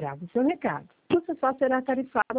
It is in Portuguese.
gravo o seu recado. Você só será tarifado